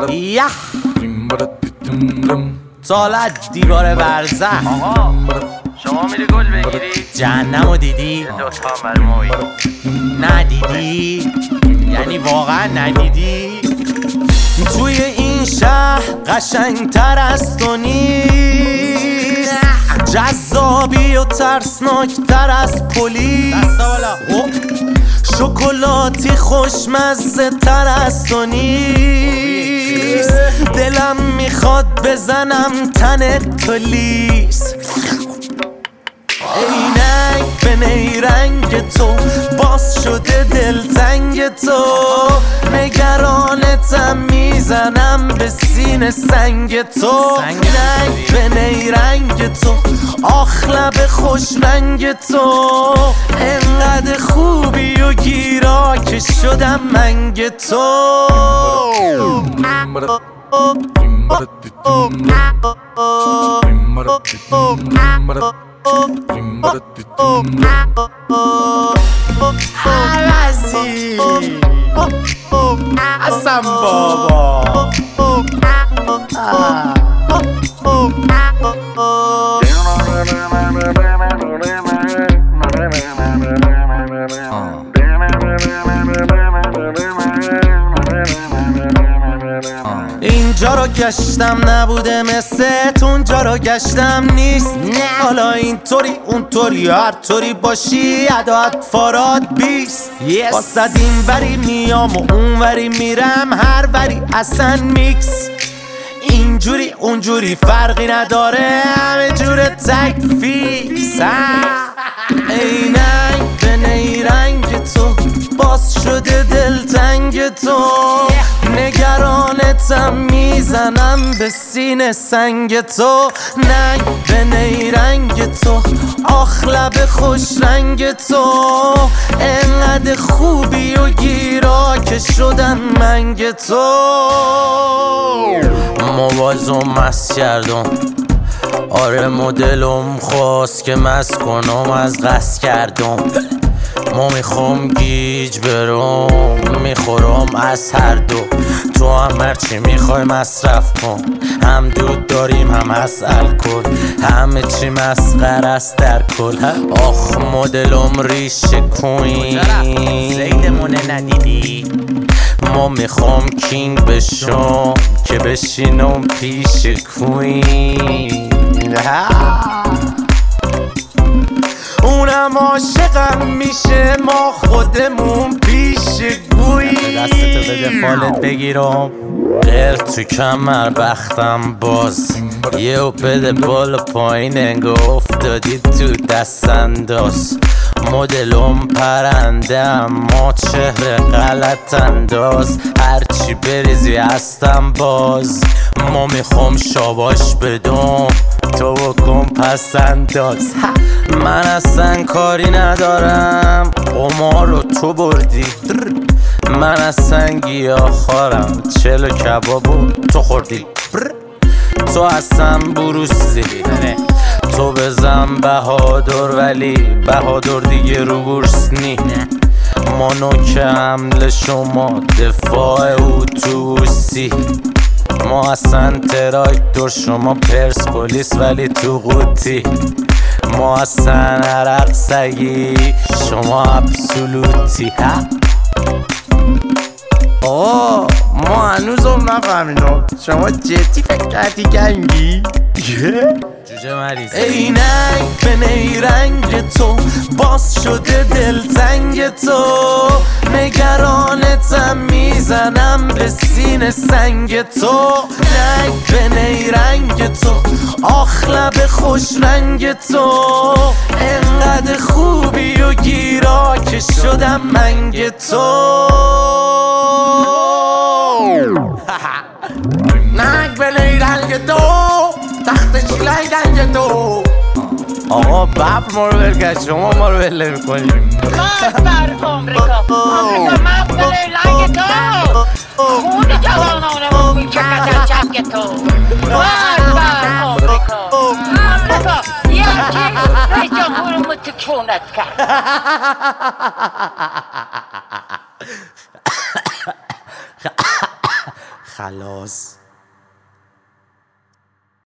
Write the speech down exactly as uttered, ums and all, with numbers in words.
یه سالت دیوار برزخ. آقا شما میری گل بگیری؟ جهنمو دیدی؟ دوتا هم برای ما بگیر. ندیدی؟ یعنی واقعا ندیدی؟ توی این شهر قشنگتر از تو نیست، جذابی و ترسناکتر از پلیس، شکلاتی خوشمزه تر از تو نیست. دلم میخواد بزنم تن تو لیس. عینک به نیرنگ تو باز شده دلتنگ تو، نگرانتم میزنم به سینه سنگ تو. عینک به نیرنگ تو آخ لب خوش رنگ تو، انقدر خوبی و گیرا که شدم منگ تو. عوضی حسن بابا اینجا رو گشتم نبوده مثل اونجا رو گشتم نیست. حالا اینطوری اونطوری هر طوری باشی عداد فاراد بیست. واسد این وری میام و اون وری میرم، هر وری اصلا میکس. اینجوری اونجوری فرقی نداره، همه جور تک فیکس. عینک به نیرنگ تو باز شده دلتنگ تو، نگرانتم میزنم به سینه سنگ تو. ننگ به نیرنگ تو آخ لب خوش رنگ تو، انقدر خوبی و گیرا که شدن منگ تو. موازو مست کردم، آره مدلم خواست که مست کنم از قصد کردم. ما میخوام گیج برم میخورم از هر دو، تو هم هرچی میخوای مصرف کن. هم دود داریم هم از الکل، همه چی مسخره است در کل. آخ مدلم ریشه کوین، زیدمونه ندیدی؟ ما میخوام کینگ بشم که بشینم پیش کوین. اونم عاشقم میشه ما خودمون پیش گویی. دستتو بده فالت بگیرم غیر تو کمر بختم باز، یه و بده بالا پایین انگاه افتادی تو دست انداز. مدلم پرنده اما چهره غلط انداز، هرچی بریزی هستم باز. ما میخوام شاباش بدم تو بکن پس انداز. من اصلا کاری ندارم قمار رو تو بردی، من اصلا گیاه خارم چلو کبابو تو خوردی. تو اصلا بروسی تو بزن بهادر، ولی بهادر دیگه رو بورس نی. ما نوک حمله شما دفاع اتوبوسی، ما اصلا تراکتور شما پرسپولیس ولی تو قوطی. ما اصلا عرق سگی شما ابسولوتی. آه ما هنوزم نفهمیدم شما جدی فکر کردی گنگی؟ جوجه مریض. عینک به نیرنگ تو باز شده دلتنگ تو، نگرانتم میزنم به سینه سنگ تو. ننگ به نیرنگ تو آخ لب خوش رنگ تو، انقدر خوبی و گیرا که شدم منگ تو. ننگ به نیرنگ تو تخت چیلای دنگ تو. آقا ببر ما رو برگرد، شما ما رو بله میکنیم. خواهد بر آمریکا آمریکا مقبل لنگ تو، خون جوانانمون میچکد از جنگ تو. خواهد بر آمریکا آمریکا یکی رئیس جمهورمون تو کونت کرد. خلاص.